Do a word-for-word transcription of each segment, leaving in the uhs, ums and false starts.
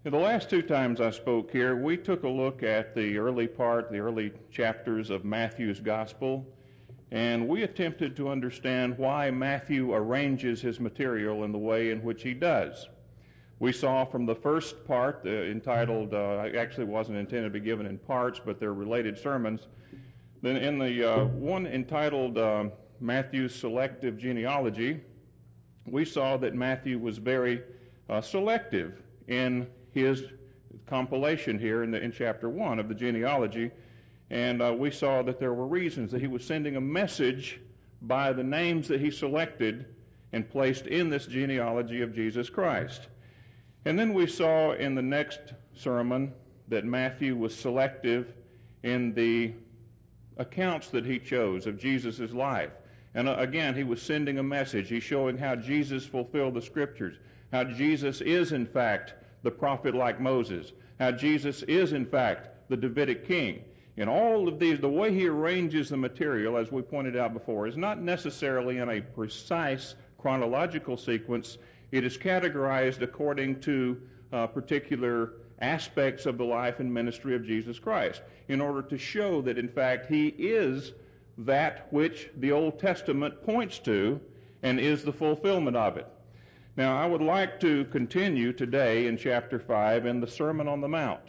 The last two times I spoke here, we took a look at the early part, the early chapters of Matthew's Gospel, and we attempted to understand why Matthew arranges his material in the way in which he does. We saw from the first part, uh, entitled, uh, actually wasn't intended to be given in parts, but they're related sermons. Then in the uh, one entitled uh, Matthew's Selective Genealogy, we saw that Matthew was very uh, selective in his compilation here in, the, in chapter one of the genealogy, and uh, we saw that there were reasons that he was sending a message by the names that he selected and placed in this genealogy of Jesus Christ. And then we saw in the next sermon that Matthew was selective in the accounts that he chose of Jesus' life. And uh, again, he was sending a message. He's showing how Jesus fulfilled the Scriptures, how Jesus is in fact the prophet like Moses, how Jesus is in fact the Davidic king. In all of these, the way he arranges the material, as we pointed out before, is not necessarily in a precise chronological sequence. It is categorized according to uh, particular aspects of the life and ministry of Jesus Christ, in order to show that in fact he is that which the Old Testament points to and is the fulfillment of it. Now, I would like to continue today in chapter five in the Sermon on the Mount.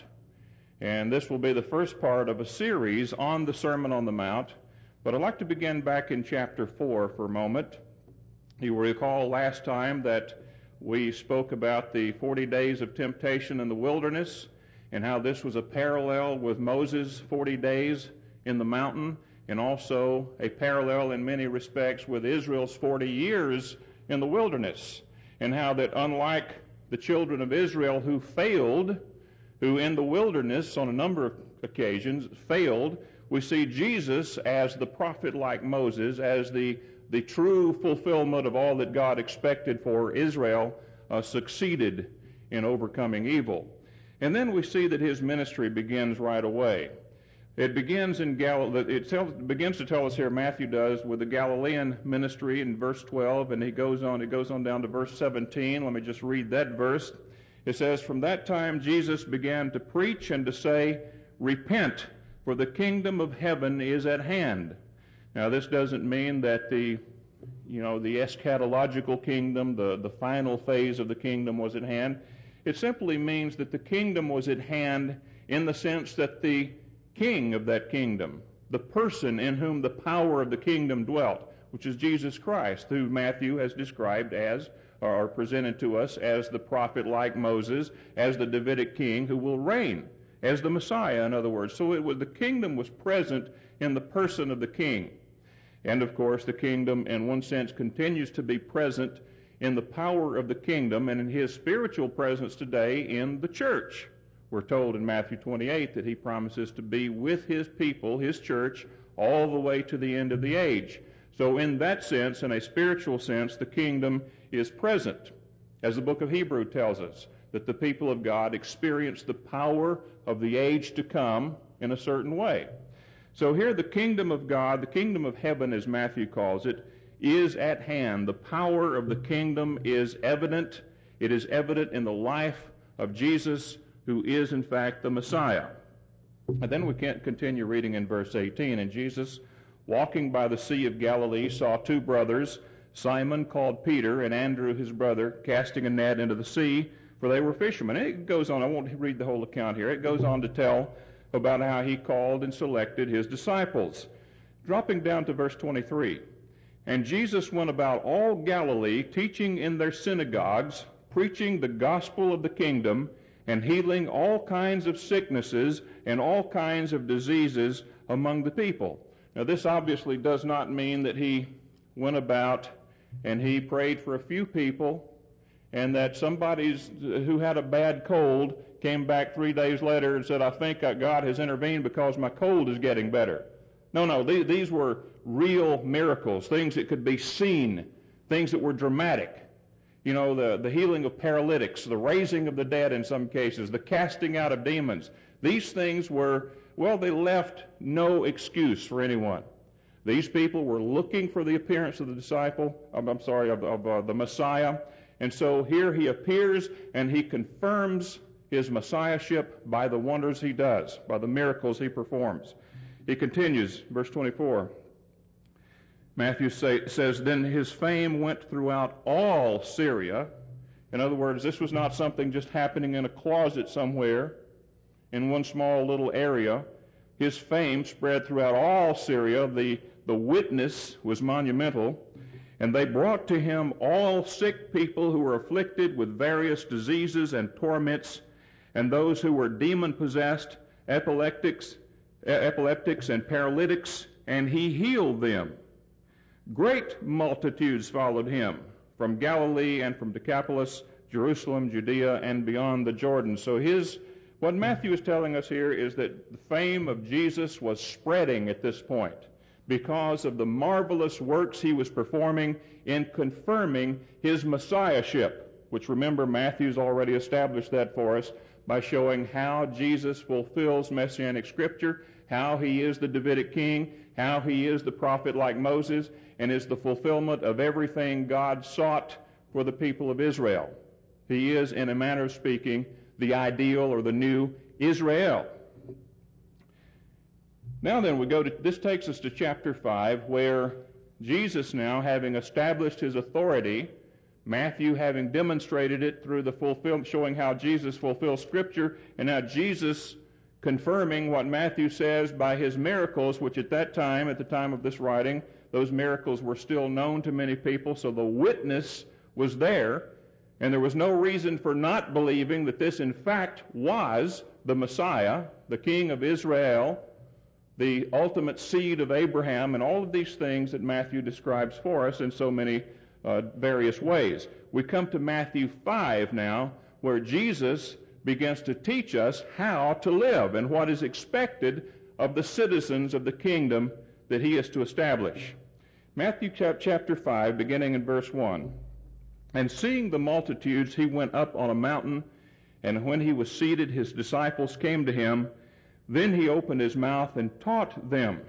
And this will be the first part of a series on the Sermon on the Mount. But I'd like to begin back in chapter four for a moment. You will recall last time that we spoke about the forty days of temptation in the wilderness and how this was a parallel with Moses' forty days in the mountain, and also a parallel in many respects with Israel's forty years in the wilderness. And how that unlike the children of Israel who failed, who in the wilderness on a number of occasions failed, we see Jesus as the prophet like Moses, as the, the true fulfillment of all that God expected for Israel, uh, succeeded in overcoming evil. And then we see that his ministry begins right away. It begins in Galilee. It tells, begins to tell us here, Matthew does, with the Galilean ministry in verse twelve, and he goes on. It goes on down to verse seventeen. Let me just read that verse. It says, "From that time Jesus began to preach and to say, 'Repent, for the kingdom of heaven is at hand.'" Now, this doesn't mean that the, you know, the eschatological kingdom, the the final phase of the kingdom, was at hand. It simply means that the kingdom was at hand in the sense that the king of that kingdom, the person in whom the power of the kingdom dwelt, which is Jesus Christ, who Matthew has described as, or presented to us as the prophet like Moses, as the Davidic king who will reign, as the Messiah, in other words. So it was, the kingdom was present in the person of the king. And of course, the kingdom, in one sense, continues to be present in the power of the kingdom and in his spiritual presence today in the church. We're told in Matthew twenty-eight that he promises to be with his people, his church, all the way to the end of the age. So in that sense, in a spiritual sense, the kingdom is present. As the book of Hebrew tells us, that the people of God experience the power of the age to come in a certain way. So here the kingdom of God, the kingdom of heaven as Matthew calls it, is at hand. The power of the kingdom is evident. It is evident in the life of Jesus, who is in fact the Messiah. And then we can't continue reading in verse eighteen. "And Jesus, walking by the Sea of Galilee, saw two brothers, Simon called Peter and Andrew his brother, casting a net into the sea, for they were fishermen." And it goes on, I won't read the whole account here. It goes on to tell about how he called and selected his disciples. Dropping down to verse twenty-three. "And Jesus went about all Galilee, teaching in their synagogues, preaching the gospel of the kingdom, and healing all kinds of sicknesses and all kinds of diseases among the people." Now, this obviously does not mean that he went about and he prayed for a few people and that somebody who had a bad cold came back three days later and said, "I think God has intervened because my cold is getting better." No, no, these, these were real miracles, things that could be seen, things that were dramatic. You know, the, the healing of paralytics, the raising of the dead in some cases, the casting out of demons. These things were, well, they left no excuse for anyone. These people were looking for the appearance of the disciple, I'm, I'm sorry, of, of uh, the Messiah. And so here he appears and he confirms his messiahship by the wonders he does, by the miracles he performs. He continues, verse twenty-four. Matthew say, says, then his fame went throughout all Syria. In other words, this was not something just happening in a closet somewhere in one small little area. His fame spread throughout all Syria. The, the witness was monumental. And they brought to him all sick people who were afflicted with various diseases and torments, and those who were demon-possessed, epileptics, epileptics and paralytics, and he healed them. Great multitudes followed him from Galilee and from Decapolis, Jerusalem, Judea, and beyond the Jordan. So his, what Matthew is telling us here is that the fame of Jesus was spreading at this point because of the marvelous works he was performing in confirming his messiahship, which, remember, Matthew's already established that for us by showing how Jesus fulfills Messianic Scripture, how he is the Davidic king, how he is the prophet like Moses, and is the fulfillment of everything God sought for the people of Israel. He is, in a manner of speaking, the ideal or the new Israel. Now then, we go to, this takes us to chapter five, where Jesus now, having established his authority, Matthew having demonstrated it through the fulfill, showing how Jesus fulfills Scripture, and now Jesus confirming what Matthew says by his miracles, which at that time, at the time of this writing, those miracles were still known to many people, so the witness was there, and there was no reason for not believing that this in fact was the Messiah, the King of Israel, the ultimate seed of Abraham, and all of these things that Matthew describes for us in so many uh, various ways. We come to Matthew five now, where Jesus begins to teach us how to live and what is expected of the citizens of the kingdom that he is to establish. Matthew chapter five, beginning in verse one. And seeing the multitudes, he went up on a mountain, and when he was seated, his disciples came to him. Then he opened his mouth and taught them.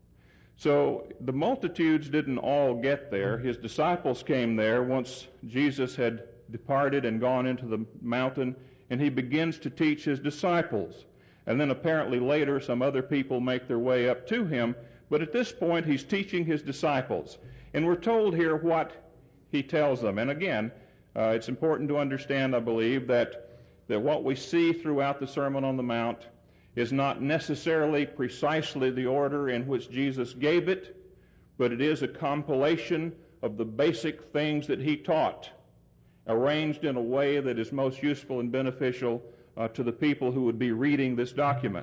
So the multitudes didn't all get there. His disciples came there once Jesus had departed and gone into the mountain, and he begins to teach his disciples. And then apparently later some other people make their way up to him, but at this point he's teaching his disciples. And we're told here what he tells them. And again, uh, it's important to understand, I believe, that, that what we see throughout the Sermon on the Mount is not necessarily precisely the order in which Jesus gave it, but it is a compilation of the basic things that he taught, arranged in a way that is most useful and beneficial uh, to the people who would be reading this document.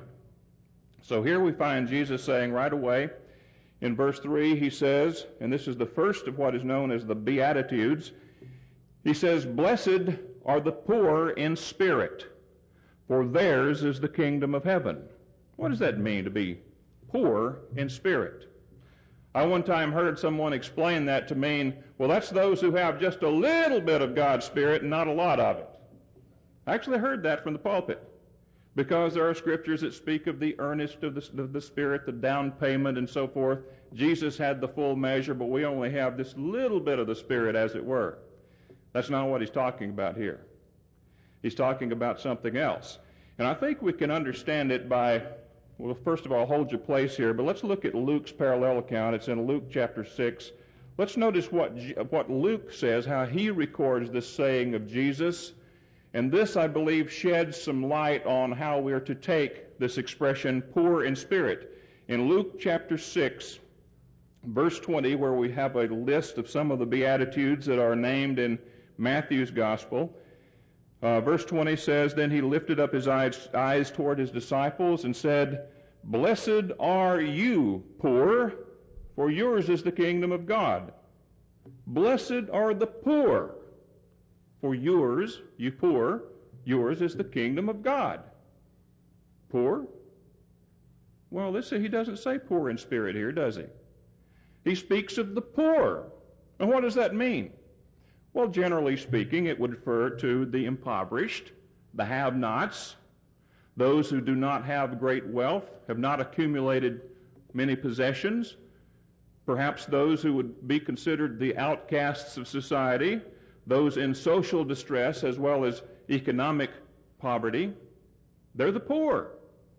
So here we find Jesus saying right away, in verse three, he says, and this is the first of what is known as the Beatitudes, he says, "Blessed are the poor in spirit, for theirs is the kingdom of heaven." What does that mean, to be poor in spirit? I one time heard someone explain that to mean, well, that's those who have just a little bit of God's Spirit and not a lot of it. I actually heard that from the pulpit, because there are scriptures that speak of the earnest of the, of the Spirit, the down payment, and so forth. Jesus had the full measure, but we only have this little bit of the Spirit, as it were. That's not what he's talking about here. He's talking about something else. And I think we can understand it by, well, first of all, hold your place here, but let's look at Luke's parallel account. It's in Luke chapter six. Let's notice what, what Luke says, how he records this saying of Jesus. And this, I believe, sheds some light on how we are to take this expression, poor in spirit. In Luke chapter six, verse twenty, where we have a list of some of the Beatitudes that are named in Matthew's Gospel, uh, verse twenty says, "Then he lifted up his eyes, eyes toward his disciples and said, 'Blessed are you, poor, for yours is the kingdom of God. Blessed are the poor, for yours, you poor, yours is the kingdom of God.'" Poor? Well, listen, he doesn't say poor in spirit here, does he? He speaks of the poor. And what does that mean? Well, generally speaking, it would refer to the impoverished, the have-nots, those who do not have great wealth, have not accumulated many possessions, perhaps those who would be considered the outcasts of society, those in social distress as well as economic poverty. They're the poor.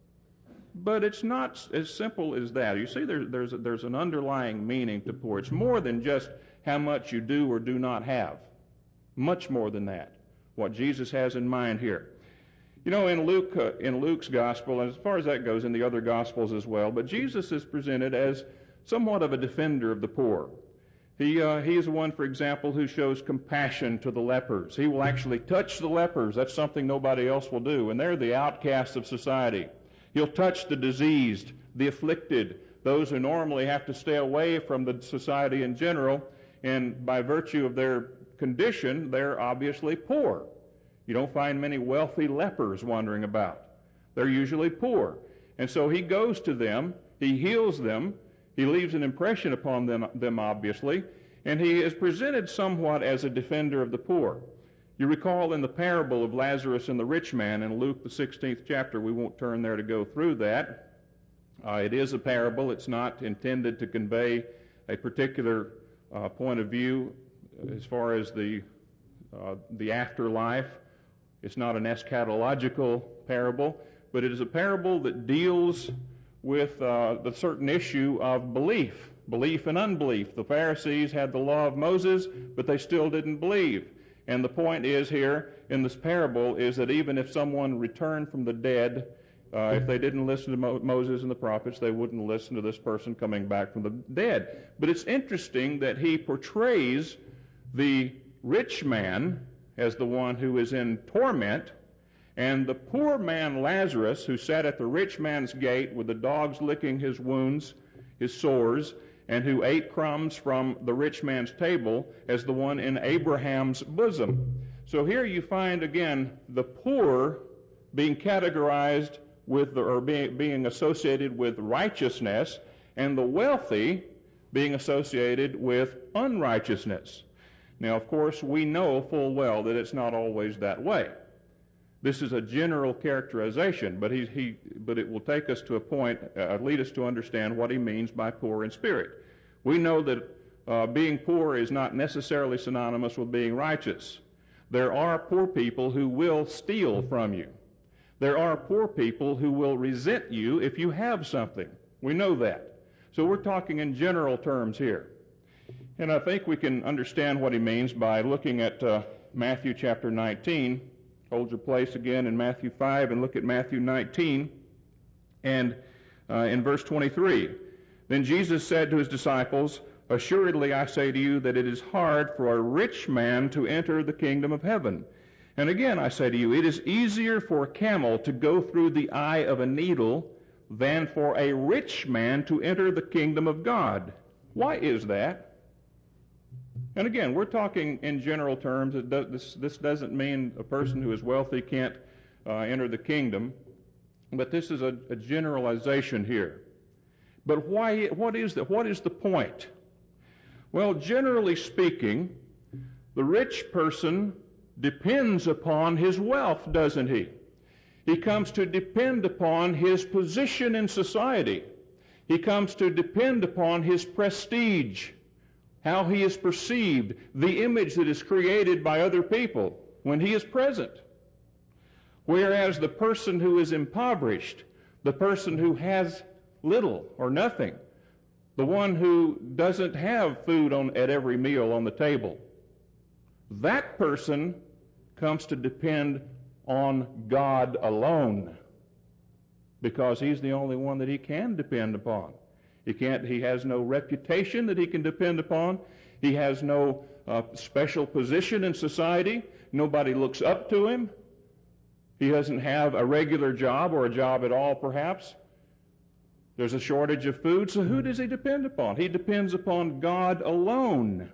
But it's not as simple as that. You see, there, there's, there's an underlying meaning to poor. It's more than just how much you do or do not have. Much more than that, what Jesus has in mind here. You know, in Luke, uh, in Luke's gospel, and as far as that goes, in the other gospels as well, but Jesus is presented as somewhat of a defender of the poor. He, uh, he is the one, for example, who shows compassion to the lepers. He will actually touch the lepers. That's something nobody else will do, and they're the outcasts of society. He'll touch the diseased, the afflicted, those who normally have to stay away from the society in general, and by virtue of their condition, they're obviously poor. You don't find many wealthy lepers wandering about. They're usually poor. And so he goes to them, he heals them, he leaves an impression upon them, them obviously, and he is presented somewhat as a defender of the poor. You recall in the parable of Lazarus and the rich man in Luke, the sixteenth chapter, we won't turn there to go through that. Uh, it is a parable. It's not intended to convey a particular uh, point of view as far as the, uh, the afterlife. It's not an eschatological parable, but it is a parable that deals with uh, the certain issue of belief, belief and unbelief. The Pharisees had the law of Moses, but they still didn't believe. And the point is here in this parable is that even if someone returned from the dead, uh, if they didn't listen to Mo- Moses and the prophets, they wouldn't listen to this person coming back from the dead. But it's interesting that he portrays the rich man as the one who is in torment, and the poor man Lazarus, who sat at the rich man's gate with the dogs licking his wounds, his sores, and who ate crumbs from the rich man's table, as the one in Abraham's bosom. So here you find, again, the poor being categorized with, the, or being, being associated with righteousness, and the wealthy being associated with unrighteousness. Now, of course, we know full well that it's not always that way. This is a general characterization, but he, he, but it will take us to a point, uh, lead us to understand what he means by poor in spirit. We know that uh, being poor is not necessarily synonymous with being righteous. There are poor people who will steal from you. There are poor people who will resent you if you have something. We know that. So we're talking in general terms here. And I think we can understand what he means by looking at uh, Matthew chapter nineteen. Hold your place again in Matthew five and look at Matthew nineteen. And uh, in verse twenty-three, then Jesus said to his disciples, assuredly I say to you that it is hard for a rich man to enter the kingdom of heaven. And again I say to you, it is easier for a camel to go through the eye of a needle than for a rich man to enter the kingdom of God. Why is that? And again, we're talking in general terms. It does, this, this doesn't mean a person who is wealthy can't uh, enter the kingdom, but this is a, a generalization here. But why? What is the, what is the point? Well, generally speaking, the rich person depends upon his wealth, doesn't he? He comes to depend upon his position in society. He comes to depend upon his prestige, how he is perceived, the image that is created by other people when he is present. Whereas the person who is impoverished, the person who has little or nothing, the one who doesn't have food on, at every meal on the table, that person comes to depend on God alone, because he's the only one that he can depend upon. He can't. He has no reputation that he can depend upon. He has no uh, special position in society. Nobody looks up to him. He doesn't have a regular job or a job at all, perhaps. There's a shortage of food, so who does he depend upon? He depends upon God alone.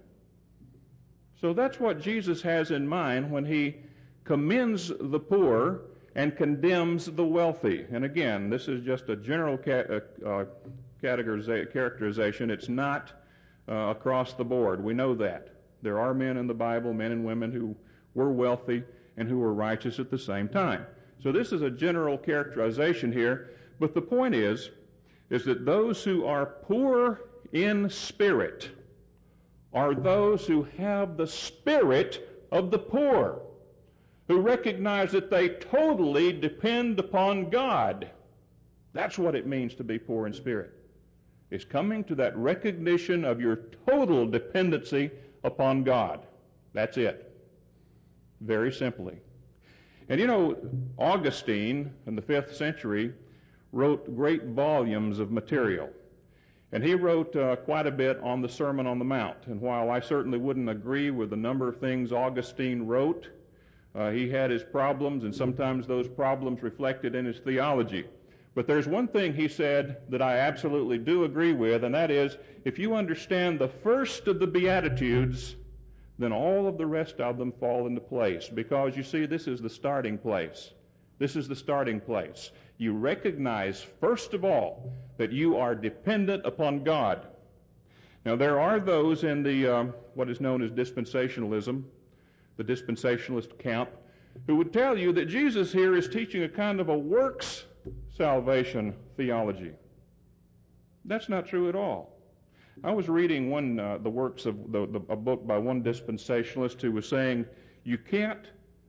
So that's what Jesus has in mind when he commends the poor and condemns the wealthy. And again, this is just a general ca- uh, uh, characterization. It's not uh, across the board. We know that. There are men in the Bible, men and women who were wealthy and who were righteous at the same time. So this is a general characterization here, but the point is, is that those who are poor in spirit are those who have the spirit of the poor, who recognize that they totally depend upon God. That's what it means to be poor in spirit. It's coming to that recognition of your total dependency upon God. That's it. Very simply. And you know, Augustine in the fifth century wrote great volumes of material. And he wrote uh, quite a bit on the Sermon on the Mount. And while I certainly wouldn't agree with the number of things Augustine wrote, uh, he had his problems, and sometimes those problems reflected in his theology. But there's one thing he said that I absolutely do agree with, and that is, if you understand the first of the Beatitudes, then all of the rest of them fall into place. Because, you see, this is the starting place. This is the starting place. You recognize, first of all, that you are dependent upon God. Now, there are those in the uh, what is known as dispensationalism, the dispensationalist camp, who would tell you that Jesus here is teaching a kind of a works salvation theology. That's not true at all. I was reading one uh, the works of the, the, a book by one dispensationalist who was saying you can't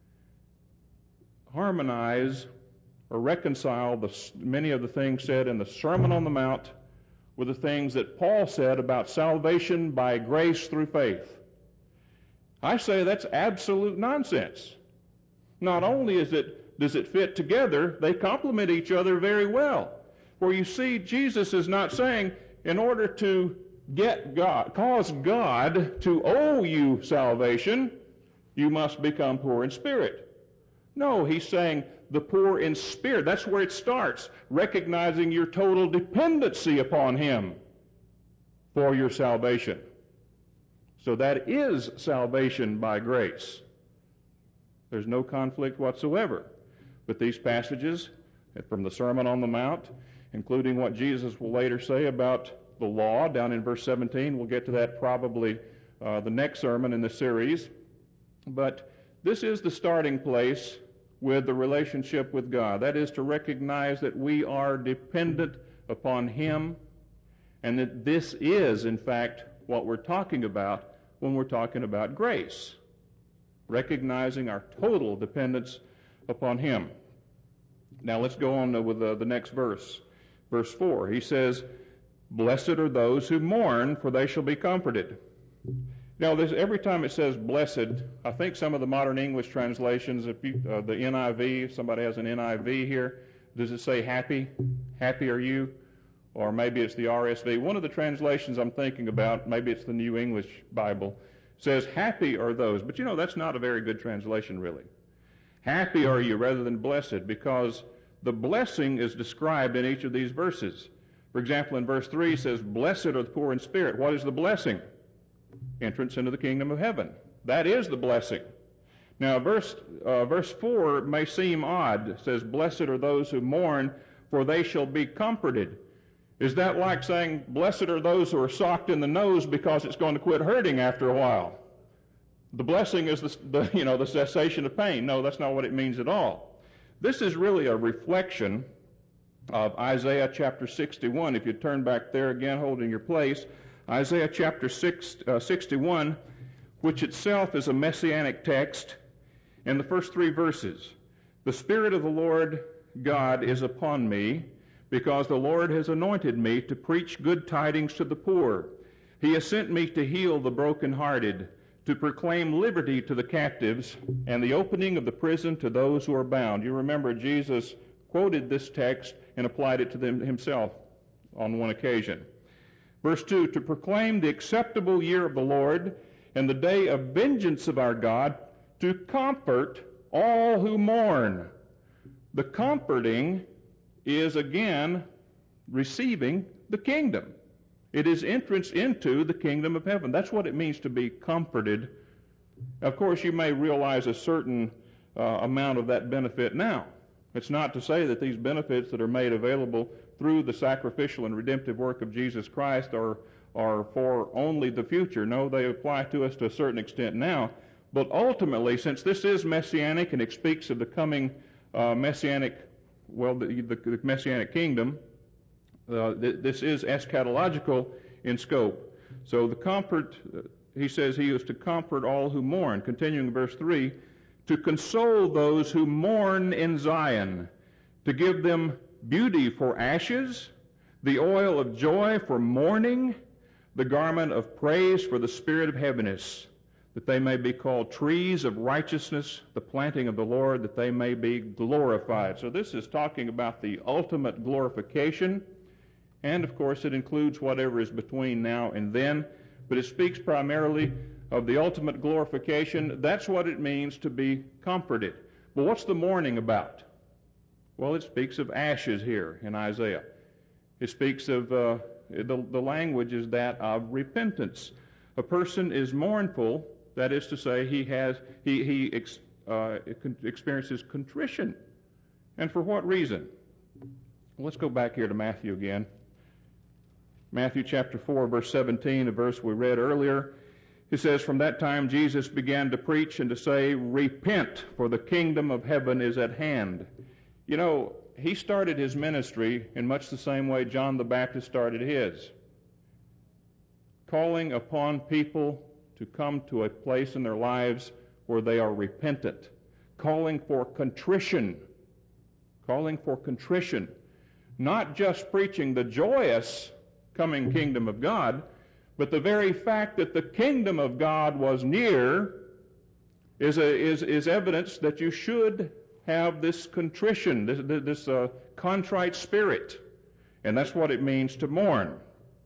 harmonize or reconcile the, many of the things said in the Sermon on the Mount with the things that Paul said about salvation by grace through faith. I say that's absolute nonsense. Not only is it, does it fit together, they complement each other very well. For you see, Jesus is not saying, in order to get God, cause God to owe you salvation, you must become poor in spirit. No, he's saying the poor in spirit. That's where it starts, recognizing your total dependency upon him for your salvation. So that is salvation by grace. There's no conflict whatsoever. But these passages from the Sermon on the Mount, including what Jesus will later say about the law down in verse seventeen, we'll get to that probably uh, the next sermon in the series. But this is the starting place with the relationship with God. That is to recognize that we are dependent upon him, and that this is, in fact, what we're talking about when we're talking about grace. Recognizing our total dependence upon him. Now let's go on with the, the next verse. Verse four, he says, "Blessed are those who mourn, for they shall be comforted." Now, this, every time it says blessed, I think some of the modern English translations, if you, uh, the N I V, if somebody has an N I V here, does it say happy? Happy are you? Or maybe it's the R S V. One of the translations I'm thinking about, maybe it's the New English Bible, says happy are those. But you know, that's not a very good translation, really. Happy are you rather than blessed, because the blessing is described in each of these verses. For example, in verse three it says, "Blessed are the poor in spirit." What is the blessing? Entrance into the kingdom of heaven. That is the blessing. Now, verse uh, verse four may seem odd. It says, "Blessed are those who mourn, for they shall be comforted." Is that like saying, blessed are those who are socked in the nose because it's going to quit hurting after a while? The blessing is the, the you know the cessation of pain. No, that's not what it means at all. This is really a reflection of Isaiah chapter sixty-one. If you turn back there again, holding your place, Isaiah chapter six, uh, sixty-one, which itself is a messianic text, in the first three verses. "The Spirit of the Lord God is upon me, because the Lord has anointed me to preach good tidings to the poor. He has sent me to heal the brokenhearted, to proclaim liberty to the captives, and the opening of the prison to those who are bound." You remember Jesus quoted this text and applied it to them himself on one occasion. Verse two, "To proclaim the acceptable year of the Lord and the day of vengeance of our God, to comfort all who mourn." The comforting is, again, receiving the kingdom. It is entrance into the kingdom of heaven. That's what it means to be comforted. Of course, you may realize a certain uh, amount of that benefit now. It's not to say that these benefits that are made available through the sacrificial and redemptive work of Jesus Christ are, are for only the future. No, they apply to us to a certain extent now. But ultimately, since this is messianic and it speaks of the coming uh, messianic, well, the, the, the messianic kingdom, uh, th- this is eschatological in scope. So the comfort, uh, he says he is to comfort all who mourn. Continuing in verse three, to console those who mourn in Zion, to give them beauty for ashes, the oil of joy for mourning, the garment of praise for the spirit of heaviness, that they may be called trees of righteousness, the planting of the Lord, that they may be glorified. So this is talking about the ultimate glorification, and of course it includes whatever is between now and then, but it speaks primarily of the ultimate glorification. That's what it means to be comforted. But what's the mourning about? Well, it speaks of ashes here in Isaiah. It speaks of, uh, the, the language is that of repentance. A person is mournful, that is to say, he has he, he ex, uh, experiences contrition. And for what reason? Let's go back here to Matthew again. Matthew chapter four, verse seventeen, a verse we read earlier. It says, "From that time Jesus began to preach and to say, 'Repent, for the kingdom of heaven is at hand.'" You know, he started his ministry in much the same way John the Baptist started his, calling upon people to come to a place in their lives where they are repentant, calling for contrition, calling for contrition, not just preaching the joyous coming kingdom of God, but the very fact that the kingdom of God was near is, a, is, is evidence that you should have this contrition, this, this uh, contrite spirit. And that's what it means to mourn.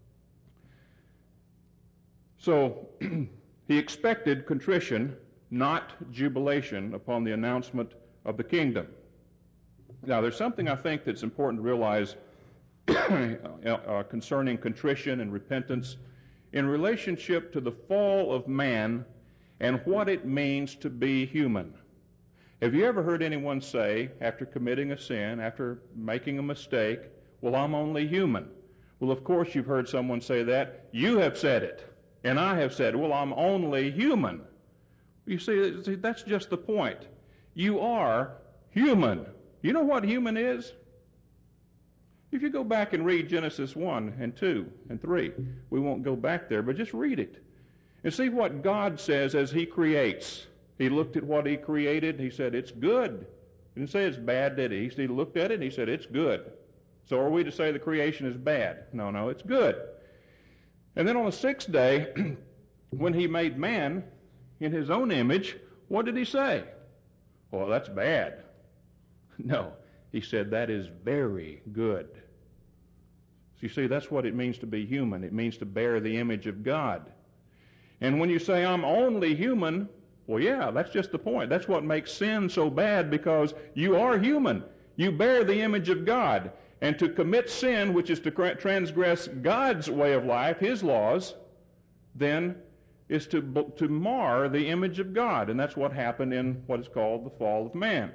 So he expected contrition, not jubilation, upon the announcement of the kingdom. Now, there's something I think that's important to realize uh, concerning contrition and repentance in relationship to the fall of man and what it means to be human. Have you ever heard anyone say, after committing a sin, after making a mistake, "Well, I'm only human"? Well, of course you've heard someone say that. You have said it, and I have said, "Well, I'm only human." You see, that's just the point. You are human. You know what human is? If you go back and read Genesis one and two and three, we won't go back there, but just read it and see what God says as he creates. He looked at what he created, and he said, "It's good." He didn't say it's bad, did he? He looked at it, and he said, "It's good." So are we to say the creation is bad? No, no, it's good. And then on the sixth day, when he made man in his own image, what did he say? Well, that's bad. No, he said that is very good. So you see, that's what it means to be human. It means to bear the image of God. And when you say, "I'm only human," well, yeah, that's just the point. That's what makes sin so bad, because you are human. You bear the image of God. And to commit sin, which is to transgress God's way of life, his laws, then is to, to mar the image of God. And that's what happened in what is called the fall of man.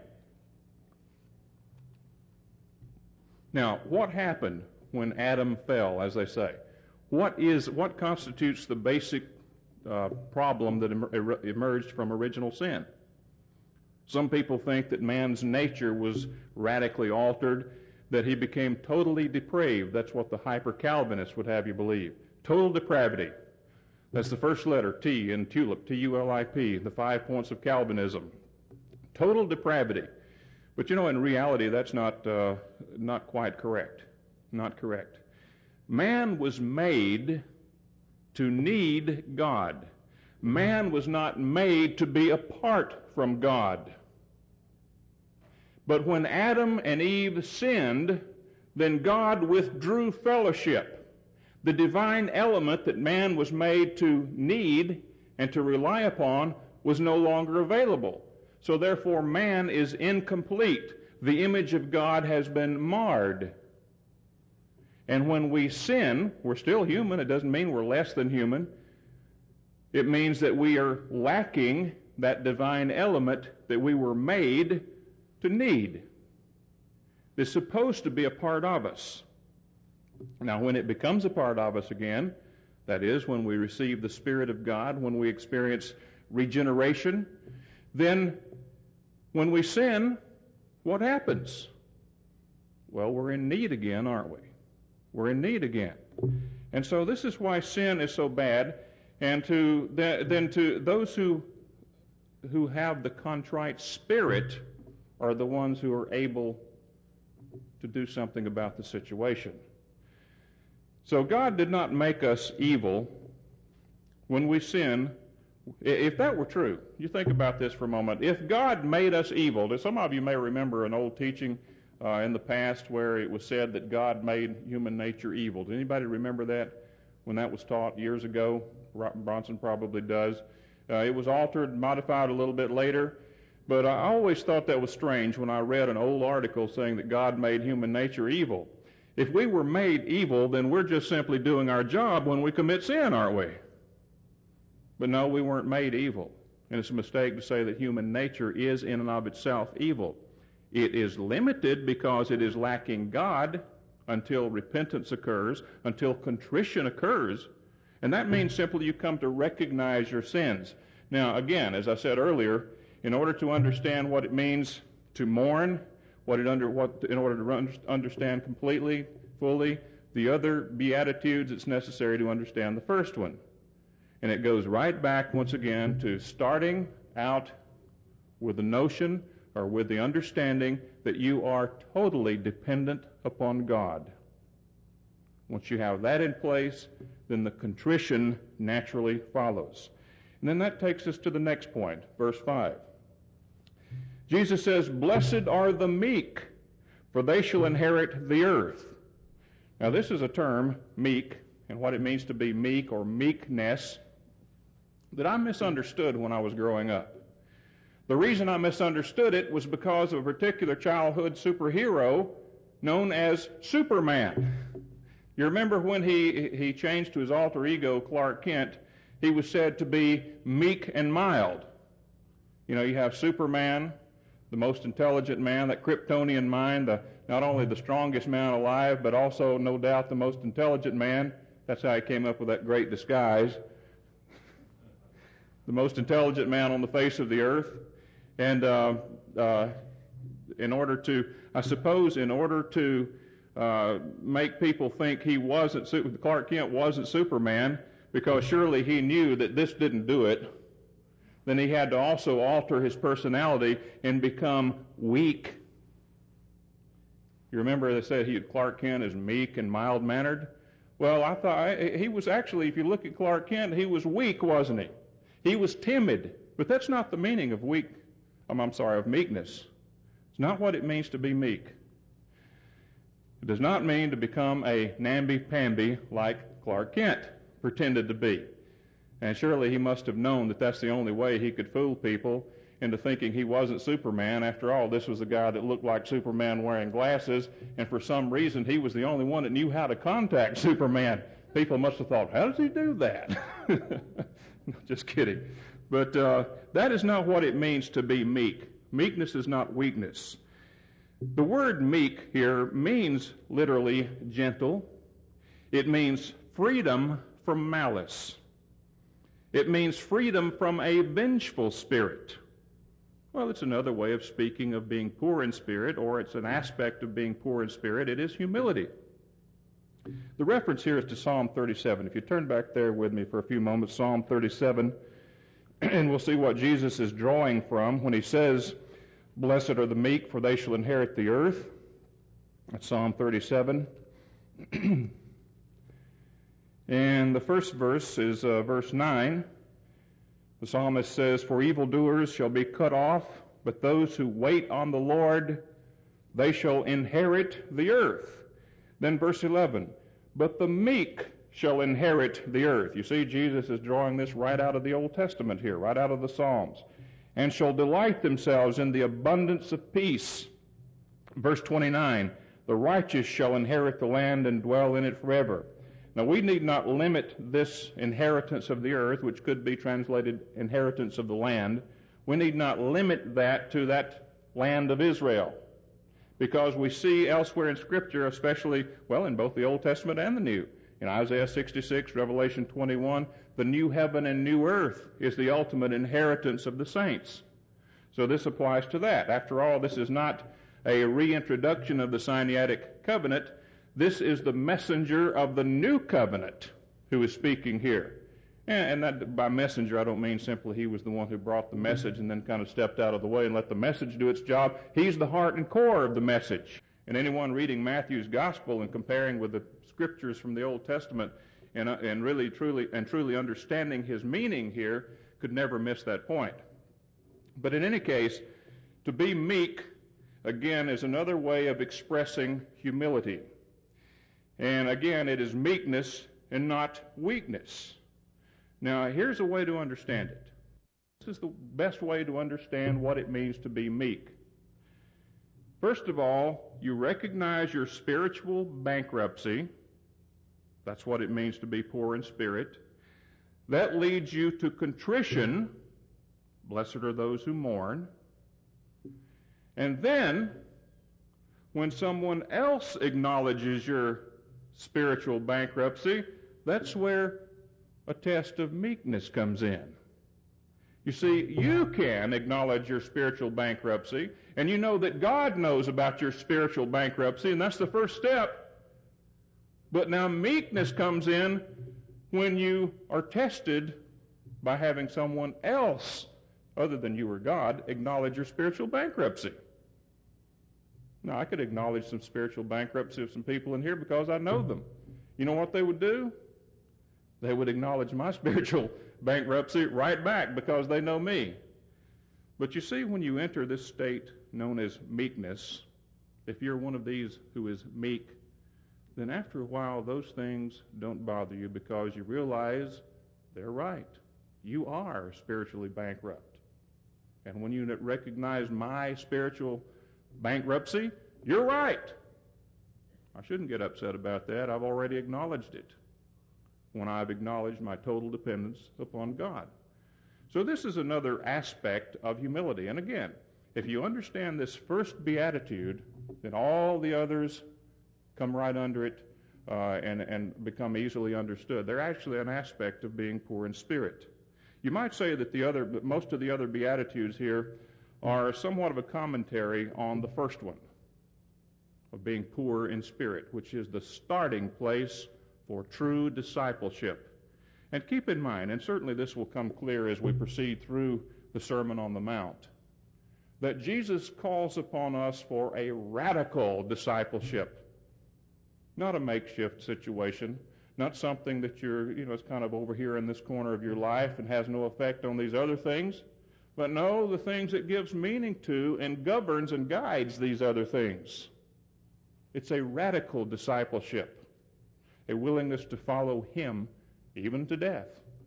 Now, what happened when Adam fell, as they say? What is, what constitutes the basic uh, problem that em- emerged from original sin? Some people think that man's nature was radically altered, that he became totally depraved. That's what the hyper-Calvinists would have you believe. Total depravity. That's the first letter, T, in TULIP, T U L I P, the five points of Calvinism. Total depravity. But you know, in reality, that's not, uh, not quite correct. Not correct. Man was made to need God. Man was not made to be apart from God. But when Adam and Eve sinned, then God withdrew fellowship. The divine element that man was made to need and to rely upon was no longer available. So therefore man is incomplete. The image of God has been marred. And when we sin, we're still human. It doesn't mean we're less than human. It means that we are lacking that divine element that we were made to need. It's supposed to be a part of us. Now, when it becomes a part of us again, that is, when we receive the Spirit of God, when we experience regeneration, then when we sin, what happens? Well, we're in need again, aren't we? We're in need again. And so this is why sin is so bad. And to then to those who who have the contrite spirit are the ones who are able to do something about the situation. So God did not make us evil when we sin. If that were true, you think about this for a moment. If God made us evil, some of you may remember an old teaching uh, in the past where it was said that God made human nature evil. Does anybody remember that when that was taught years ago? Bronson probably does. Uh, it was altered, modified a little bit later, but I always thought that was strange when I read an old article saying that God made human nature evil. If we were made evil, then we're just simply doing our job when we commit sin, aren't we? But no, we weren't made evil. And it's a mistake to say that human nature is in and of itself evil. It is limited because it is lacking God until repentance occurs, until contrition occurs. And that means simply you come to recognize your sins. Now, again, as I said earlier, in order to understand what it means to mourn, what it under, what, in order to understand completely, fully, the other Beatitudes, it's necessary to understand the first one. And it goes right back, once again, to starting out with the notion or with the understanding that you are totally dependent upon God. Once you have that in place, then the contrition naturally follows. And then that takes us to the next point, verse five. Jesus says, "Blessed are the meek, for they shall inherit the earth." Now this is a term, meek, and what it means to be meek or meekness, that I misunderstood when I was growing up. The reason I misunderstood it was because of a particular childhood superhero known as Superman. You remember when he, he changed to his alter ego, Clark Kent, he was said to be meek and mild. You know, you have Superman, the most intelligent man, that Kryptonian mind, the, not only the strongest man alive, but also, no doubt, the most intelligent man. That's how he came up with that great disguise. The most intelligent man on the face of the earth. And uh, uh, in order to, I suppose, in order to uh, make people think he wasn't, Clark Kent wasn't Superman, because surely he knew that this didn't do it, then he had to also alter his personality and become weak. You remember they said he, Clark Kent is meek and mild-mannered? Well, I thought I, he was actually, if you look at Clark Kent, he was weak, wasn't he? He was timid, but that's not the meaning of weak, I'm, I'm sorry, of meekness. It's not what it means to be meek. It does not mean to become a namby-pamby like Clark Kent pretended to be. And surely he must have known that that's the only way he could fool people into thinking he wasn't Superman. After all, this was a guy that looked like Superman wearing glasses, and for some reason he was the only one that knew how to contact Superman. People must have thought, how does he do that? Just kidding. But uh, that is not what it means to be meek. Meekness is not weakness. The word meek here means literally gentle. It means freedom from malice. It means freedom from a vengeful spirit. Well, it's another way of speaking of being poor in spirit, or it's an aspect of being poor in spirit. It is humility. The reference here is to Psalm thirty-seven. If you turn back there with me for a few moments, Psalm thirty-seven, and we'll see what Jesus is drawing from when he says, "Blessed are the meek, for they shall inherit the earth." That's Psalm thirty-seven. And the first verse is uh, verse nine. The psalmist says, "For evildoers shall be cut off, but those who wait on the Lord, they shall inherit the earth." Then verse eleven, "But the meek shall inherit the earth." You see, Jesus is drawing this right out of the Old Testament here, right out of the Psalms. "And shall delight themselves in the abundance of peace." Verse twenty-nine, "The righteous shall inherit the land and dwell in it forever." Now, we need not limit this inheritance of the earth, which could be translated inheritance of the land. We need not limit that to that land of Israel, because we see elsewhere in Scripture, especially, well, in both the Old Testament and the New, in Isaiah sixty-six, Revelation twenty-one, the new heaven and new earth is the ultimate inheritance of the saints. So this applies to that. After all, this is not a reintroduction of the Sinaitic covenant. This is the messenger of the new covenant who is speaking here. And, and that by messenger, I don't mean simply he was the one who brought the message and then kind of stepped out of the way and let the message do its job. He's the heart and core of the message. And anyone reading Matthew's gospel and comparing with the scriptures from the Old Testament and, uh, and really truly and truly understanding his meaning here could never miss that point. But in any case, to be meek, again, is another way of expressing humility. And again, it is meekness and not weakness. Now, here's a way to understand it. This is the best way to understand what it means to be meek. First of all, you recognize your spiritual bankruptcy. That's what it means to be poor in spirit. That leads you to contrition. Blessed are those who mourn. And then, when someone else acknowledges your spiritual bankruptcy, that's where a test of meekness comes in. You see, you can acknowledge your spiritual bankruptcy, and you know that God knows about your spiritual bankruptcy, and that's the first step. But now meekness comes in when you are tested by having someone else, other than you or God, acknowledge your spiritual bankruptcy. Now, I could acknowledge some spiritual bankruptcy of some people in here because I know them. You know what they would do? They would acknowledge my spiritual bankruptcy right back because they know me. But you see, when you enter this state known as meekness, if you're one of these who is meek, then after a while those things don't bother you because you realize they're right. You are spiritually bankrupt. And when you recognize my spiritual bankruptcy, you're right. I shouldn't get upset about that. I've already acknowledged it when I've acknowledged my total dependence upon God. So this is another aspect of humility. And again, if you understand this first beatitude, then all the others come right under it uh, and, and become easily understood. They're actually an aspect of being poor in spirit. You might say that the other, most of the other beatitudes here are somewhat of a commentary on the first one, of being poor in spirit, which is the starting place for true discipleship. And keep in mind, and certainly this will come clear as we proceed through the Sermon on the Mount, that Jesus calls upon us for a radical discipleship, not a makeshift situation, not something that you're, you know, it's kind of over here in this corner of your life and has no effect on these other things. But no, the things it gives meaning to and governs and guides these other things. It's a radical discipleship, a willingness to follow him even to death.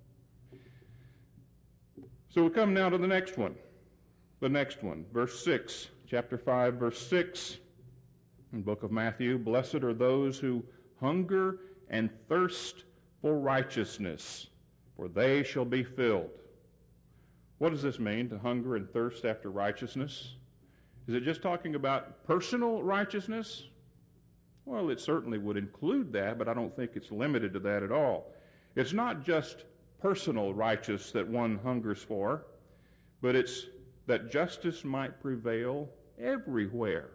So we come now to the next one. The next one, verse six, chapter five, verse six, in the book of Matthew. Blessed are those who hunger and thirst for righteousness, for they shall be filled. What does this mean, to hunger and thirst after righteousness? Is it just talking about personal righteousness? Well, it certainly would include that, but I don't think it's limited to that at all. It's not just personal righteousness that one hungers for, but it's that justice might prevail everywhere.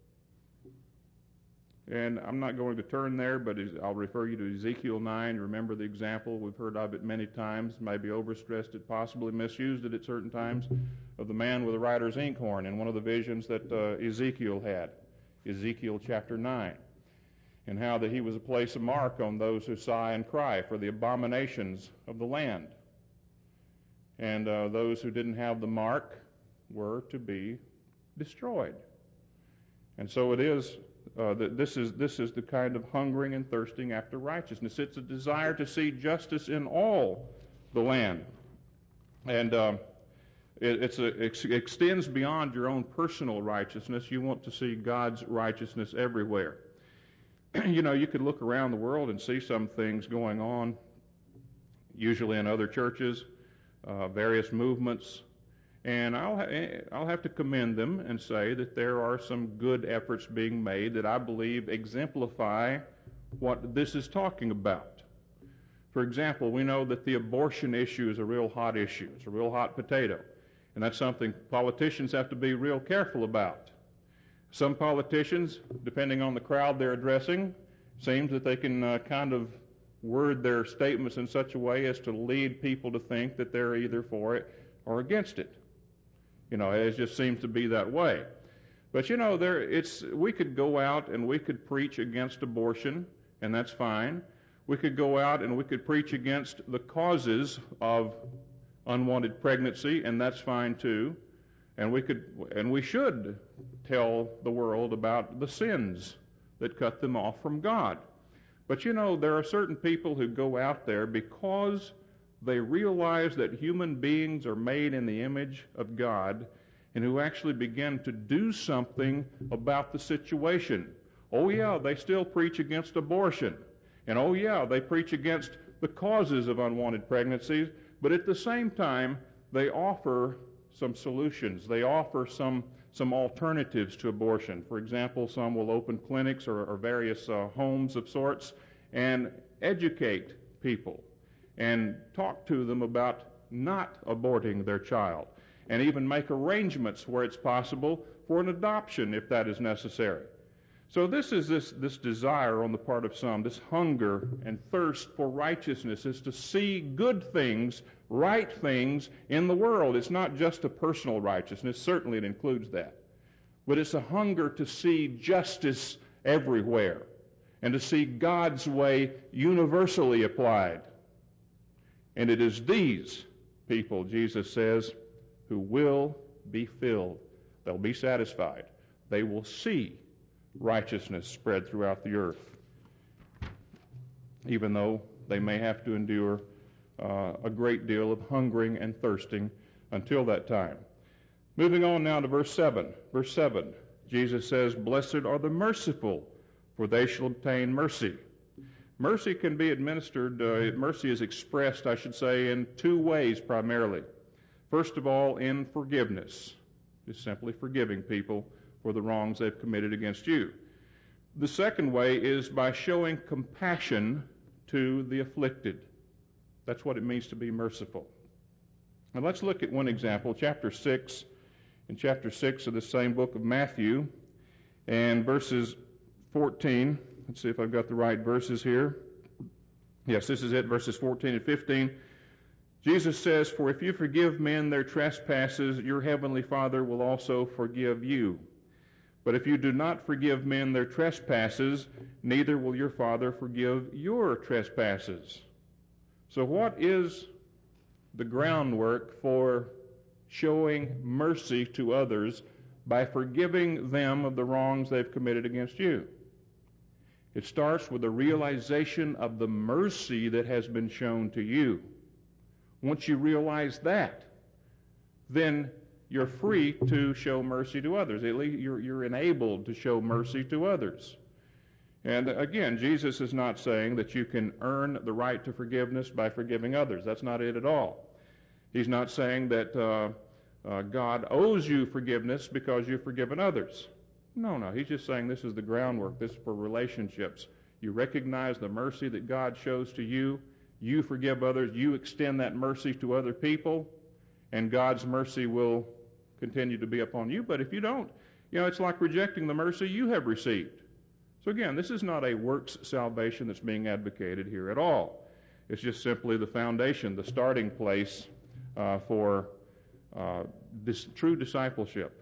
And I'm not going to turn there, but I'll refer you to Ezekiel nine. Remember the example. We've heard of it many times, maybe overstressed it, possibly misused it at certain times, of the man with the writer's inkhorn in one of the visions that uh, Ezekiel had, Ezekiel chapter nine, and how that he was to place a mark on those who sigh and cry for the abominations of the land. And uh, those who didn't have the mark were to be destroyed. And so it is Uh, that this is this is the kind of hungering and thirsting after righteousness. It's a desire to see justice in all the land, and um, it, it's a, it extends beyond your own personal righteousness. You want to see God's righteousness everywhere. You know, you could look around the world and see some things going on, usually in other churches, uh, various movements. And I'll, ha- I'll have to commend them and say that there are some good efforts being made that I believe exemplify what this is talking about. For example, we know that the abortion issue is a real hot issue. It's a real hot potato. And that's something politicians have to be real careful about. Some politicians, depending on the crowd they're addressing, seems that they can uh, kind of word their statements in such a way as to lead people to think that they're either for it or against it. You know, it just seems to be that way. But you know, there it's we could go out and we could preach against abortion, and that's fine. We could go out and we could preach against the causes of unwanted pregnancy, and that's fine too. And we could and we should tell the world about the sins that cut them off from God. But you know, there are certain people who go out there because they realize that human beings are made in the image of God, and who actually begin to do something about the situation. Oh yeah, they still preach against abortion. And oh yeah, they preach against the causes of unwanted pregnancies, but at the same time, they offer some solutions. They offer some some alternatives to abortion. For example, some will open clinics or, or various uh, homes of sorts and educate people and talk to them about not aborting their child, and even make arrangements where it's possible for an adoption if that is necessary. So this is this, this desire on the part of some, this hunger and thirst for righteousness, is to see good things, right things in the world. It's not just a personal righteousness, certainly it includes that, but it's a hunger to see justice everywhere and to see God's way universally applied. And it is these people, Jesus says, who will be filled. They'll be satisfied. They will see righteousness spread throughout the earth, even though they may have to endure uh, a great deal of hungering and thirsting until that time. Moving on now to verse seven. Verse seven, Jesus says, "Blessed are the merciful, for they shall obtain mercy." Mercy can be administered, uh, mercy is expressed, I should say, in two ways primarily. First of all, in forgiveness, just simply forgiving people for the wrongs they've committed against you. The second way is by showing compassion to the afflicted. That's what it means to be merciful. Now let's look at one example, chapter six, in chapter six of the same book of Matthew, and verses fourteen. Let's see if I've got the right verses here. Yes, this is it, verses fourteen and fifteen. Jesus says, "For if you forgive men their trespasses, your heavenly Father will also forgive you. But if you do not forgive men their trespasses, neither will your Father forgive your trespasses." So what is the groundwork for showing mercy to others by forgiving them of the wrongs they've committed against you? It starts with the realization of the mercy that has been shown to you. Once you realize that, then you're free to show mercy to others. At least you're, you're enabled to show mercy to others. And again, Jesus is not saying that you can earn the right to forgiveness by forgiving others. That's not it at all. He's not saying that uh, uh, God owes you forgiveness because you've forgiven others. No, no, he's just saying this is the groundwork. This is for relationships. You recognize the mercy that God shows to you. You forgive others. You extend that mercy to other people, and God's mercy will continue to be upon you. But if you don't, you know, it's like rejecting the mercy you have received. So again, this is not a works salvation that's being advocated here at all. It's just simply the foundation, the starting place uh, for uh, this true discipleship.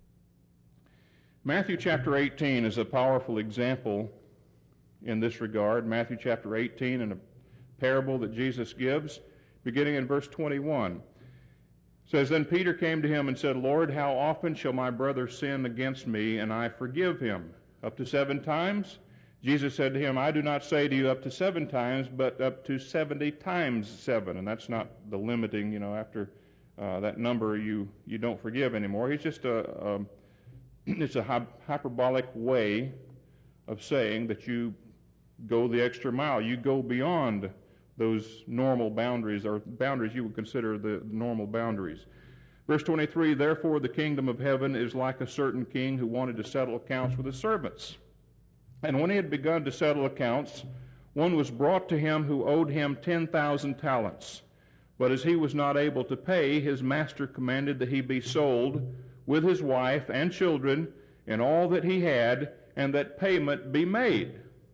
Matthew chapter eighteen is a powerful example in this regard. Matthew chapter eighteen, in a parable that Jesus gives, beginning in verse twenty-one, says, "Then Peter came to him and said, Lord, how often shall my brother sin against me, and I forgive him? Up to seven times? Jesus said to him, I do not say to you up to seven times, but up to seventy times seven. And that's not the limiting, you know, after uh, that number you, you don't forgive anymore. He's just a, a it's a hyperbolic way of saying that you go the extra mile. You go beyond those normal boundaries, or boundaries you would consider the normal boundaries. Verse twenty-three, "Therefore the kingdom of heaven is like a certain king who wanted to settle accounts with his servants. And when he had begun to settle accounts, one was brought to him who owed him ten thousand talents. But as he was not able to pay, his master commanded that he be sold with his wife and children and all that he had, and that payment be made."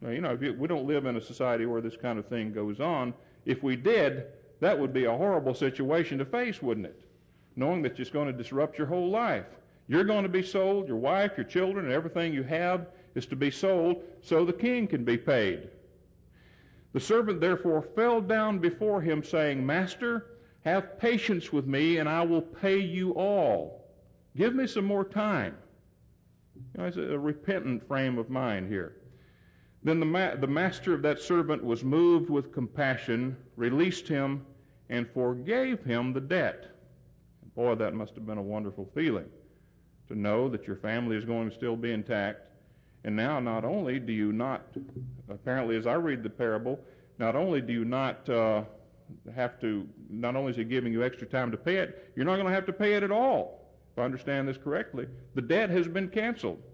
Now, you know, if you, we don't live in a society where this kind of thing goes on. If we did, that would be a horrible situation to face, wouldn't it? Knowing that it's going to disrupt your whole life. You're going to be sold, your wife, your children, and everything you have is to be sold so the king can be paid. The servant therefore fell down before him, saying, Master, have patience with me, and I will pay you all. Give me some more time. You know, it's a repentant frame of mind here. Then the, ma- the master of that servant was moved with compassion, released him, and forgave him the debt. Boy, that must have been a wonderful feeling, to know that your family is going to still be intact. And now not only do you not, apparently as I read the parable, not only do you not uh, have to, not only is he giving you extra time to pay it, you're not going to have to pay it at all, if I understand this correctly. The debt has been canceled.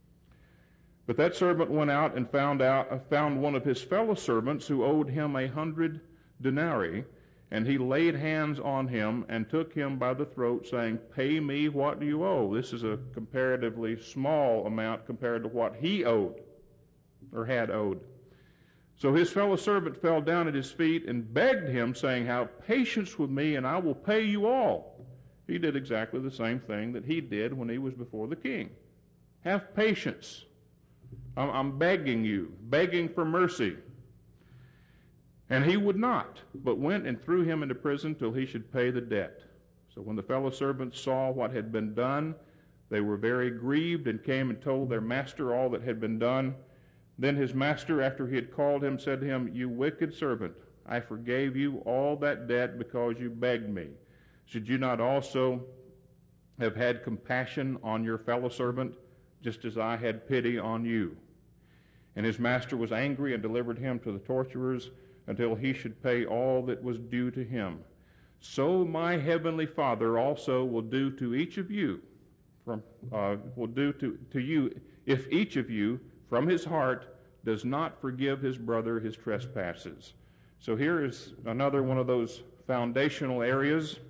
But that servant went out and found out uh, found one of his fellow servants who owed him a hundred denarii, and he laid hands on him and took him by the throat, saying, Pay me what do you owe? This is a comparatively small amount compared to what he owed, or had owed. So his fellow servant fell down at his feet and begged him, saying, Have patience with me, and I will pay you all. He did exactly the same thing that he did when he was before the king. Have patience. I'm, I'm begging you, begging for mercy. And he would not, but went and threw him into prison till he should pay the debt. So when the fellow servants saw what had been done, they were very grieved and came and told their master all that had been done. Then his master, after he had called him, said to him, You wicked servant, I forgave you all that debt because you begged me. Should you not also have had compassion on your fellow servant, just as I had pity on you? And his master was angry and delivered him to the torturers, until he should pay all that was due to him. So my heavenly Father also will do to each of you, from uh, will do to, to you, if each of you from his heart does not forgive his brother his trespasses. So here is another one of those foundational areas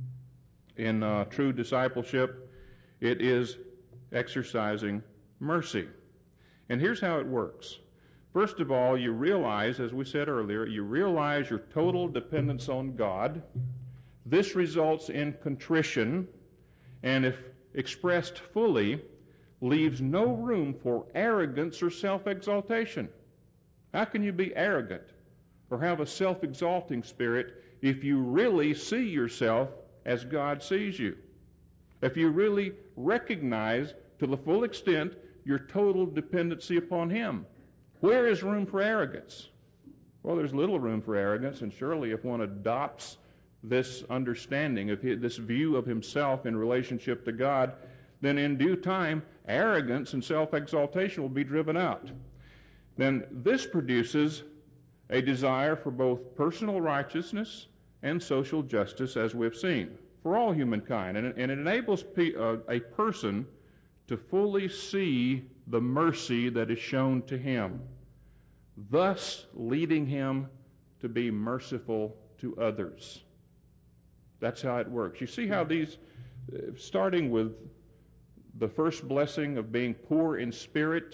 in uh, true discipleship. It is exercising mercy. And here's how it works. First of all, you realize, as we said earlier, you realize your total dependence on God. This results in contrition, and if expressed fully, leaves no room for arrogance or self-exaltation. How can you be arrogant or have a self-exalting spirit if you really see yourself as God sees you? If you really recognize to the full extent your total dependency upon Him? Where is room for arrogance? Well, there's little room for arrogance, and surely if one adopts this understanding, of his, this view of himself in relationship to God, then in due time, arrogance and self-exaltation will be driven out. Then this produces a desire for both personal righteousness and social justice, as we've seen, for all humankind. And it, and it enables pe- uh, a person to fully see the mercy that is shown to him, thus leading him to be merciful to others. That's how it works. You see how these, starting with the first blessing of being poor in spirit,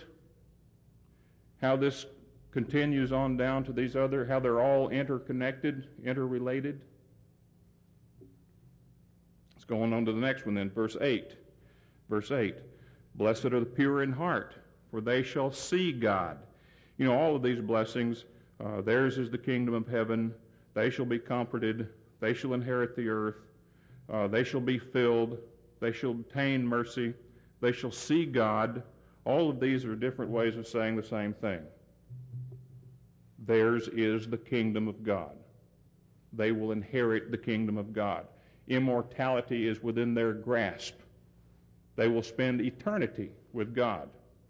how this continues on down to these other, how they're all interconnected, interrelated. Let's go on to the next one then, verse eight. Verse eight. Blessed are the pure in heart, for they shall see God. You know, all of these blessings, uh, theirs is the kingdom of heaven. They shall be comforted. They shall inherit the earth. Uh, they shall be filled. They shall obtain mercy. They shall see God. All of these are different ways of saying the same thing. Theirs is the kingdom of God. They will inherit the kingdom of God. Immortality is within their grasp. They will spend eternity with God.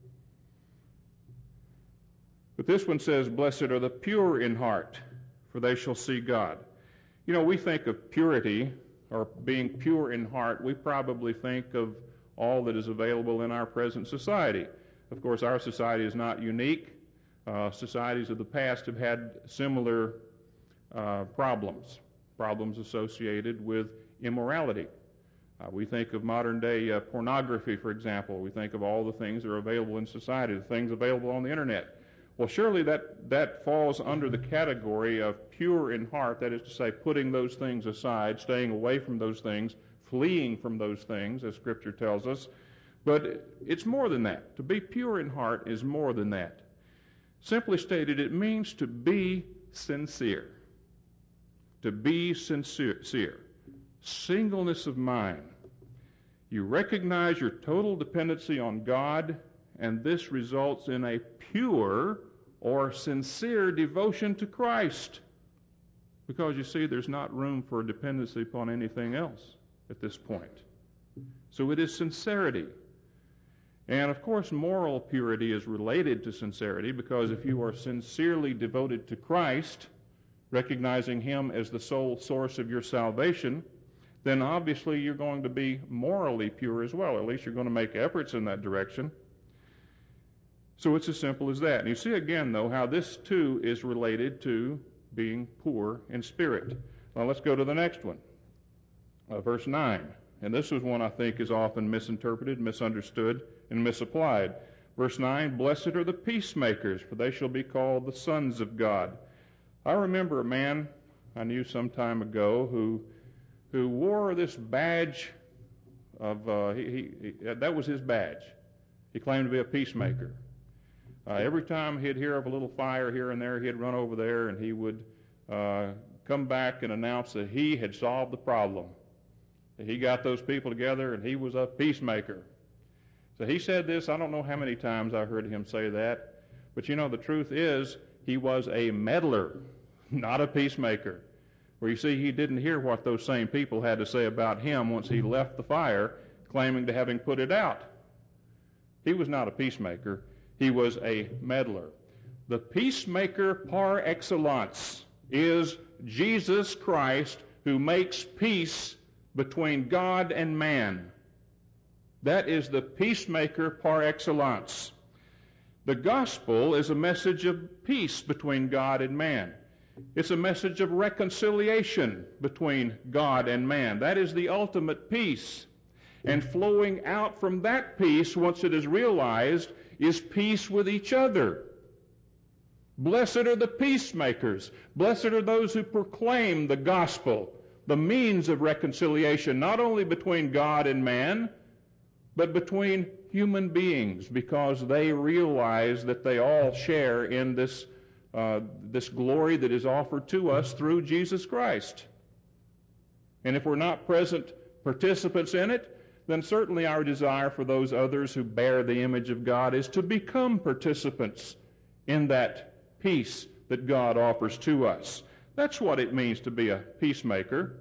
But this one says, Blessed are the pure in heart, for they shall see God. You know, we think of purity, or being pure in heart, we probably think of all that is available in our present society. Of course, our society is not unique. Uh, societies of the past have had similar uh, problems, problems associated with immorality. Uh, we think of modern-day uh, pornography, for example. We think of all the things that are available in society, the things available on the internet. Well, surely that, that falls under the category of pure in heart, that is to say, putting those things aside, staying away from those things, fleeing from those things, as Scripture tells us. But it's more than that. To be pure in heart is more than that. Simply stated, it means to be sincere. To be sincere. Singleness of mind. You recognize your total dependency on God, and this results in a pure or sincere devotion to Christ. Because you see, there's not room for dependency upon anything else at this point. So it is sincerity. And of course, moral purity is related to sincerity, because if you are sincerely devoted to Christ, recognizing Him as the sole source of your salvation, then obviously you're going to be morally pure as well. At least you're going to make efforts in that direction. So it's as simple as that. And you see again, though, how this too is related to being poor in spirit. Now let's go to the next one. Uh, verse nine. And this is one I think is often misinterpreted, misunderstood, and misapplied. Verse nine, blessed are the peacemakers, for they shall be called the sons of God. I remember a man I knew some time ago who who wore this badge of, uh, he, he, he, that was his badge. He claimed to be a peacemaker. Uh, every time he'd hear of a little fire here and there, he'd run over there and he would uh, come back and announce that he had solved the problem. He got those people together and he was a peacemaker. So he said this, I don't know how many times I heard him say that, but you know, the truth is he was a meddler, not a peacemaker. Where you see, he didn't hear what those same people had to say about him once he left the fire, claiming to having put it out. He was not a peacemaker. He was a meddler. The peacemaker par excellence is Jesus Christ, who makes peace between God and man. That is the peacemaker par excellence. The gospel is a message of peace between God and man. It's a message of reconciliation between God and man. That is the ultimate peace. And flowing out from that peace, once it is realized, is peace with each other. Blessed are the peacemakers. Blessed are those who proclaim the gospel, the means of reconciliation, not only between God and man, but between human beings, because they realize that they all share in this Uh, this glory that is offered to us through Jesus Christ. And if we're not present participants in it, then certainly our desire for those others who bear the image of God is to become participants in that peace that God offers to us. That's what it means to be a peacemaker.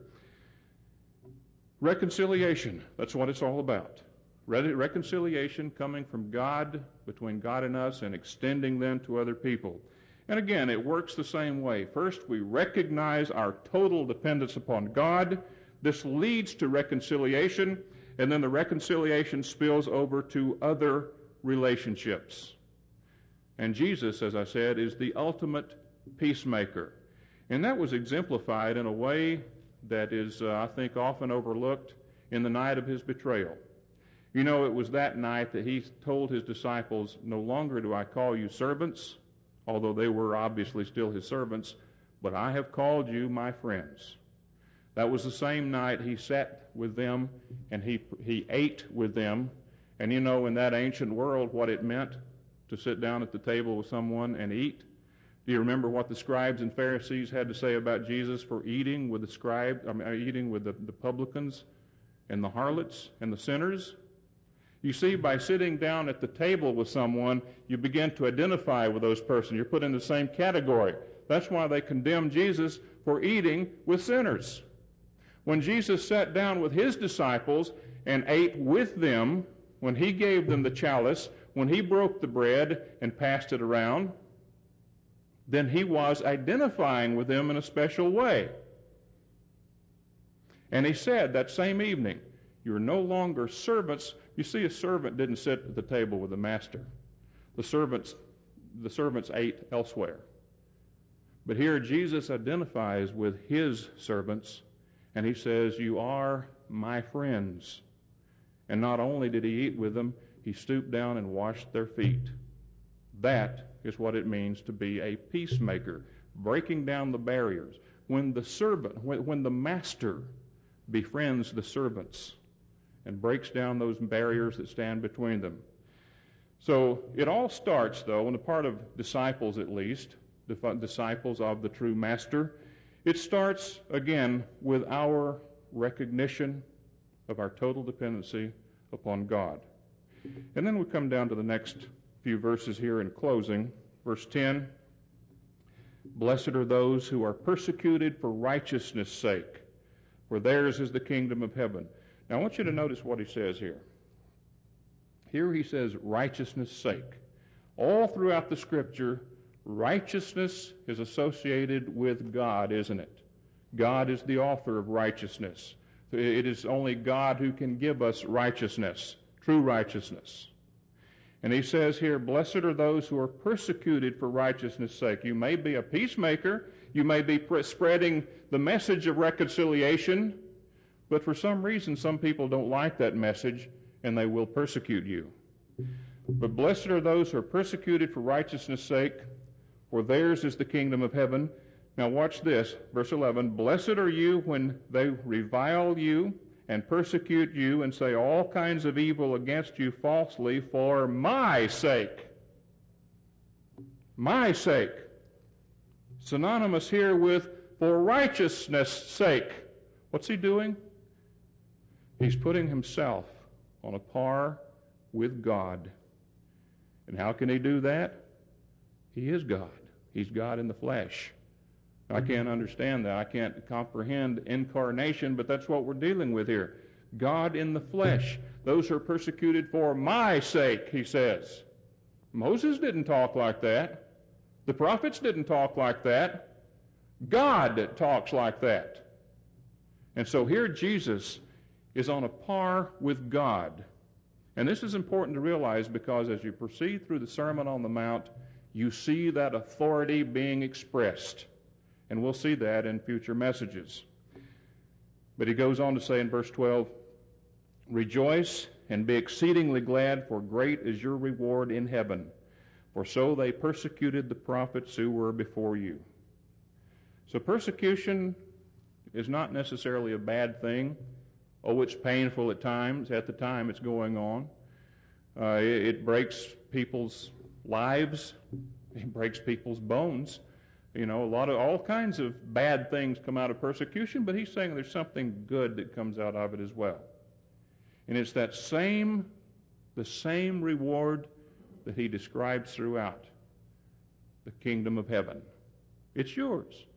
Reconciliation, that's what it's all about. Re- reconciliation coming from God, between God and us, and extending them to other people. And again, it works the same way. First, we recognize our total dependence upon God. This leads to reconciliation, and then the reconciliation spills over to other relationships. And Jesus, as I said, is the ultimate peacemaker. And that was exemplified in a way that is, uh, I think, often overlooked in the night of his betrayal. You know, it was that night that he told his disciples, "No longer do I call you servants," although they were obviously still his servants, "but I have called you my friends." That was the same night he sat with them and he he ate with them. And you know, in that ancient world, what it meant to sit down at the table with someone and eat. Do you remember what the scribes and Pharisees had to say about Jesus for eating with the scribe, I mean, eating with the, the publicans and the harlots and the sinners? You see, by sitting down at the table with someone, you begin to identify with those persons. You're put in the same category. That's why they condemned Jesus for eating with sinners. When Jesus sat down with his disciples and ate with them, when he gave them the chalice, when he broke the bread and passed it around, then he was identifying with them in a special way. And he said that same evening, "You're no longer servants." You see, a servant didn't sit at the table with the master. The servants, the servants ate elsewhere. But here Jesus identifies with his servants, and he says, "You are my friends." And not only did he eat with them, he stooped down and washed their feet. That is what it means to be a peacemaker, breaking down the barriers. When the servant, when, when the master befriends the servants and breaks down those barriers that stand between them. So it all starts, though, on the part of disciples at least, disciples of the true master, it starts, again, with our recognition of our total dependency upon God. And then we come down to the next few verses here in closing. Verse ten, "Blessed are those who are persecuted for righteousness' sake, for theirs is the kingdom of heaven." Now I want you to notice what he says here. Here he says righteousness' sake. All throughout the Scripture, righteousness is associated with God, isn't it? God is the author of righteousness. It is only God who can give us righteousness, true righteousness. And he says here, blessed are those who are persecuted for righteousness' sake. You may be a peacemaker, you may be pre- spreading the message of reconciliation, but for some reason some people don't like that message and they will persecute you. But blessed are those who are persecuted for righteousness' sake, for theirs is the kingdom of heaven. Now watch this, verse eleven, "Blessed are you when they revile you and persecute you and say all kinds of evil against you falsely for my sake." My sake. Synonymous here with for righteousness' sake. What's he doing? He's putting himself on a par with God. And how can he do that? He is God. He's God in the flesh. I can't understand that. I can't comprehend incarnation, but that's what we're dealing with here. God in the flesh. Those who are persecuted for my sake, he says. Moses didn't talk like that. The prophets didn't talk like that. God talks like that. And so here Jesus is on a par with God. And this is important to realize because as you proceed through the Sermon on the Mount, you see that authority being expressed. And we'll see that in future messages. But he goes on to say in verse twelve, "Rejoice and be exceedingly glad, for great is your reward in heaven. For so they persecuted the prophets who were before you." So persecution is not necessarily a bad thing. Oh, it's painful at times. At the time it's going on. Uh, it, it breaks people's lives. It breaks people's bones. You know, a lot of, all kinds of bad things come out of persecution, but he's saying there's something good that comes out of it as well. And it's that same, the same reward that he describes throughout the kingdom of heaven. It's yours.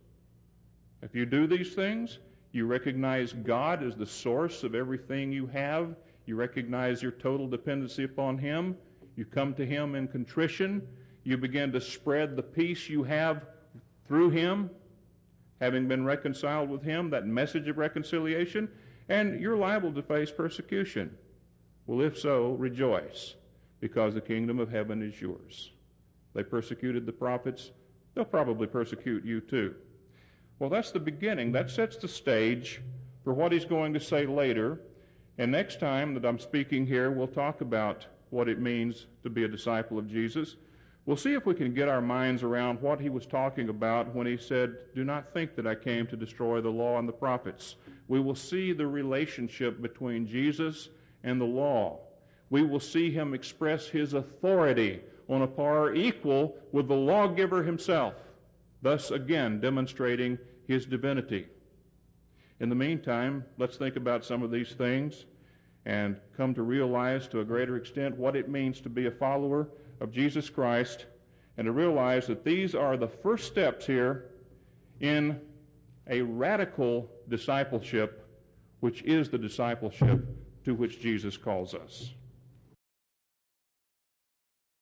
If you do these things, you recognize God as the source of everything you have. You recognize your total dependency upon him. You come to him in contrition. You begin to spread the peace you have through him, having been reconciled with him, that message of reconciliation, and you're liable to face persecution. Well, if so, rejoice, because the kingdom of heaven is yours. They persecuted the prophets. They'll probably persecute you too. Well, that's the beginning. That sets the stage for what he's going to say later. And next time that I'm speaking here, we'll talk about what it means to be a disciple of Jesus. We'll see if we can get our minds around what he was talking about when he said, "Do not think that I came to destroy the law and the prophets." We will see the relationship between Jesus and the law. We will see him express his authority on a par equal with the lawgiver himself, thus again demonstrating his divinity. In the meantime, let's think about some of these things and come to realize to a greater extent what it means to be a follower of Jesus Christ, and to realize that these are the first steps here in a radical discipleship, which is the discipleship to which Jesus calls us.